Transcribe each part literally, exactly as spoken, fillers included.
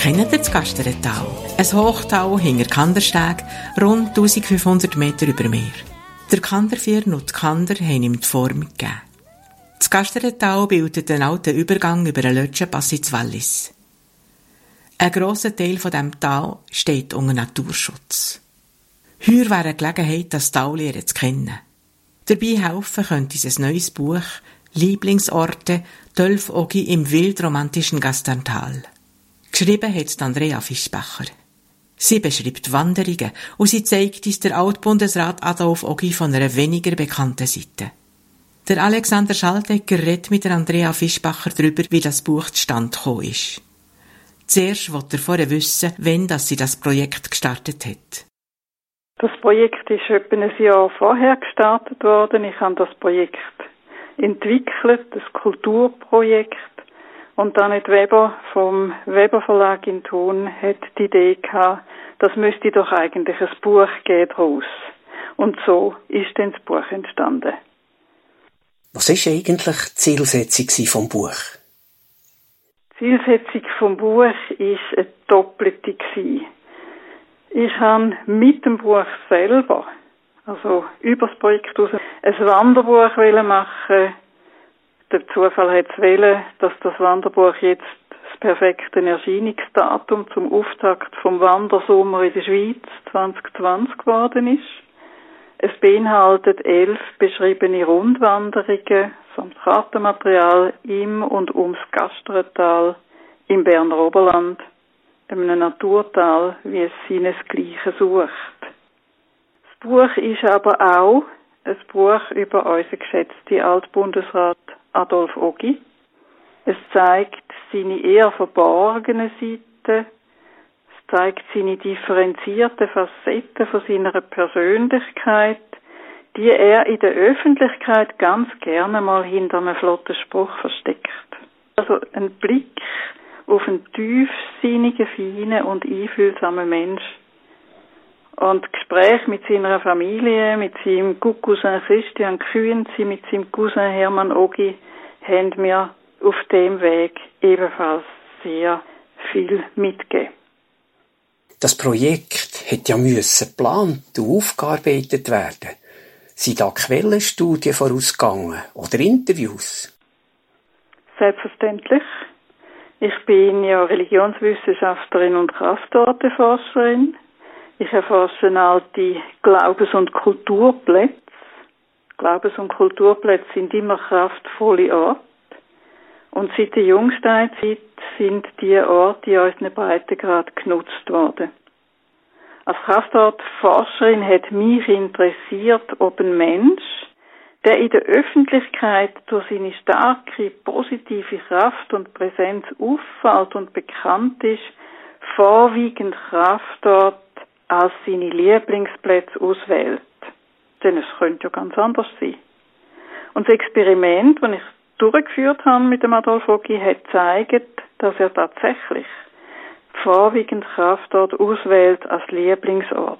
Kennt ihr das Gasterental? Ein Hochtal hinter Kandersteg, rund eintausendfünfhundert Meter über Meer. Der Kanderfirn und die Kander haben ihm die Form gegeben. Das Gasterental bildet einen alten Übergang über den Lötschenpass ins Wallis. Ein grosser Teil von diesem Tal steht unter Naturschutz. Heuer wäre eine Gelegenheit, das Tal lernen zu kennen. Dabei helfen könnte ein neues Buch «Lieblingsorte Tölf Ogi im wildromantischen Gasterntal». Geschrieben hat Andrea Fischbacher. Sie beschreibt Wanderungen und sie zeigt uns der Altbundesrat Adolf Ogi von einer weniger bekannten Seite. Der Alexander Schaltegger redet mit der Andrea Fischbacher darüber, wie das Buch zustande gekommen ist. Zuerst wollte er vorher wissen, wann dass sie das Projekt gestartet hat. Das Projekt ist etwa ein Jahr vorher gestartet worden. Ich habe das Projekt entwickelt, das Kulturprojekt. Und dann hat Weber vom Weber Verlag in Thun hat die Idee gehabt, das müsste doch eigentlich ein Buch geben daraus. Und so ist dann das Buch entstanden. Was war eigentlich die Zielsetzung vom Buch? Die Zielsetzung vom Buch war eine doppelte. Ich habe mit dem Buch selber, also über das Projekt hinaus, ein Wanderbuch machen. Der Zufall hat es wollen, dass das Wanderbuch jetzt das perfekte Erscheinungsdatum zum Auftakt vom Wandersommer in der Schweiz zwanzig zwanzig geworden ist. Es beinhaltet elf beschriebene Rundwanderungen samt Kartenmaterial im und ums Gasterental im Berner Oberland, einem Naturtal, wie es seinesgleichen sucht. Das Buch ist aber auch ein Buch über unseren geschätzten Altbundesrat Adolf Ogi. Es zeigt seine eher verborgenen Seiten. Es zeigt seine differenzierten Facetten von seiner Persönlichkeit, die er in der Öffentlichkeit ganz gerne mal hinter einem flotten Spruch versteckt. Also ein Blick auf einen tiefsinnigen, feinen und einfühlsamen Mensch. Und Gespräche mit seiner Familie, mit seinem Cousin Christian Kühnzi, mit seinem Cousin Hermann Ogi, haben mir auf dem Weg ebenfalls sehr viel mitgegeben. Das Projekt hätte ja müssen geplant und aufgearbeitet werden. Sind da Quellenstudien vorausgegangen oder Interviews? Selbstverständlich. Ich bin ja Religionswissenschaftlerin und Kraftorteforscherin. Ich erforsche alte Glaubens- und Kulturplätze. Glaubens- und Kulturplätze sind immer kraftvolle Orte. Und seit der Jungsteinzeit sind diese Orte in unseren Breitengrad genutzt worden. Als Kraftortforscherin hat mich interessiert, ob ein Mensch, der in der Öffentlichkeit durch seine starke positive Kraft und Präsenz auffällt und bekannt ist, vorwiegend Kraftort als seine Lieblingsplätze auswählt. Denn es könnte ja ganz anders sein. Und das Experiment, das ich durchgeführt habe mit dem Adolf Ogi, hat gezeigt, dass er tatsächlich vorwiegend Kraftort auswählt als Lieblingsort.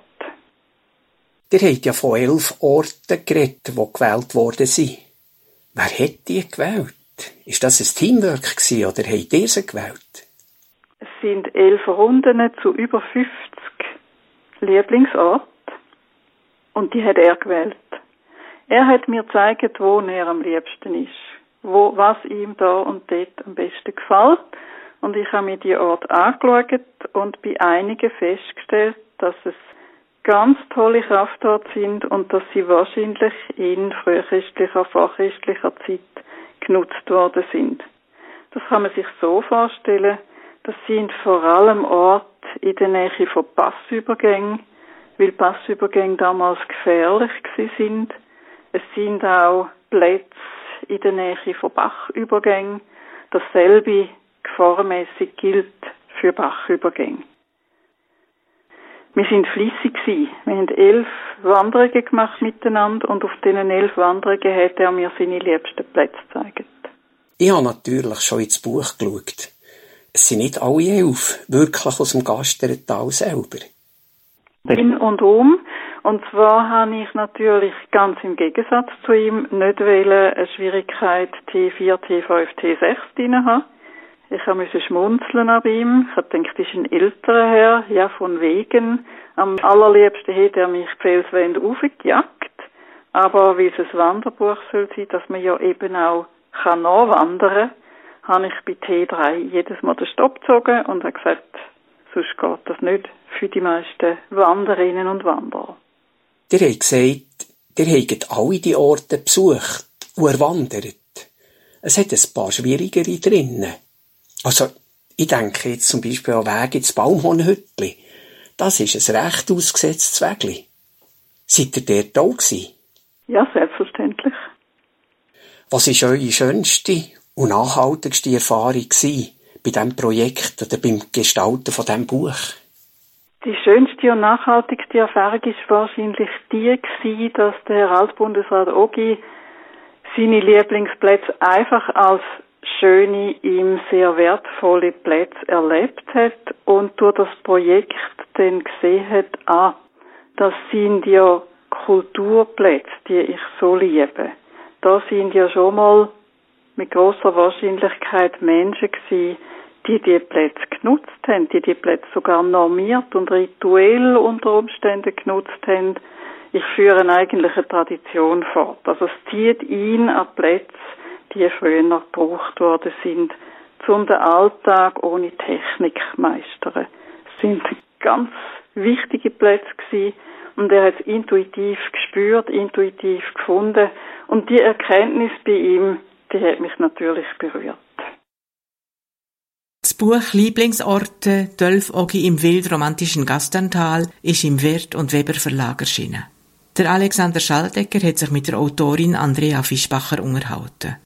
Ihr habt ja von elf Orten geredet, die gewählt worden sind. Wer hat die gewählt? Ist das ein Teamwork gewesen, oder habt ihr sie gewählt? Es sind elf Runden zu über fünfzig Lieblingsorten. Und die hat er gewählt. Er hat mir gezeigt, wo er am liebsten ist. Wo, was ihm da und dort am besten gefällt. Und ich habe mir die Orte angeschaut und bei einigen festgestellt, dass es ganz tolle Kraftorte sind und dass sie wahrscheinlich in frühchristlicher, vorchristlicher Zeit genutzt worden sind. Das kann man sich so vorstellen, das sind vor allem Orte in der Nähe von Passübergängen, weil Passübergänge damals gefährlich sind. Es sind auch Plätze in der Nähe von Bachübergängen. Dasselbe gefahrmässig gilt für Bachübergänge. Wir sind fleissig gewesen. Wir haben elf Wanderungen gemacht miteinander und auf diesen elf Wanderungen hat er mir seine liebsten Plätze gezeigt. Ich habe natürlich schon ins Buch geschaut. Es sind nicht alle elf wirklich aus dem Gasterental selber. In und um. Und zwar habe ich natürlich ganz im Gegensatz zu ihm nicht wollen eine Schwierigkeit T vier, T fünf, T sechs drin haben. Ich musste schmunzeln an ihm. Ich habe gedacht, das ist ein älterer Herr, ja, von wegen. Am allerliebsten hätte er mich die Felswände raufgejagt. Aber weil es ein Wanderbuch soll sein, dass man ja eben auch kann nachwandern kann, habe ich bei T drei jedes Mal den Stopp gezogen und habe gesagt, sonst geht das nicht für die meisten Wanderinnen und Wanderer. Ihr habt gesagt, ihr habt alle die Orte besucht und erwandert. Es hat ein paar schwierigere drinnen. Also, ich denke jetzt zum Beispiel an Weg ins Baumhornhüttli. Das ist ein recht ausgesetztes Wegli. Seid ihr dort auch gewesen? Ja, selbstverständlich. Was war eure schönste und nachhaltigste Erfahrung gewesen bei diesem Projekt oder beim Gestalten von diesem Buch? Die schönste und nachhaltigste Erfahrung war wahrscheinlich die gewesen, dass der Herr Altbundesrat Ogi seine Lieblingsplätze einfach als schöne, ihm sehr wertvolle Plätze erlebt hat und durch das Projekt dann gesehen hat, ah, das sind ja Kulturplätze, die ich so liebe. Da sind ja schon mal mit grosser Wahrscheinlichkeit Menschen gewesen, die die Plätze genutzt haben, die die Plätze sogar normiert und rituell unter Umständen genutzt haben. Ich führe eigentlich eine Tradition fort. Also es zieht ihn an Plätze, die früher noch gebraucht worden sind, um den Alltag ohne Technik zu meistern. Es sind ganz wichtige Plätze gewesen und er hat es intuitiv gespürt, intuitiv gefunden und die Erkenntnis bei ihm, die hat mich natürlich berührt. Das Buch «Lieblingsorte – Dölf Ogi im wildromantischen Gasterntal» ist im Wirth und Weber Verlag erschienen. Der Alexander Schaldecker hat sich mit der Autorin Andrea Fischbacher unterhalten.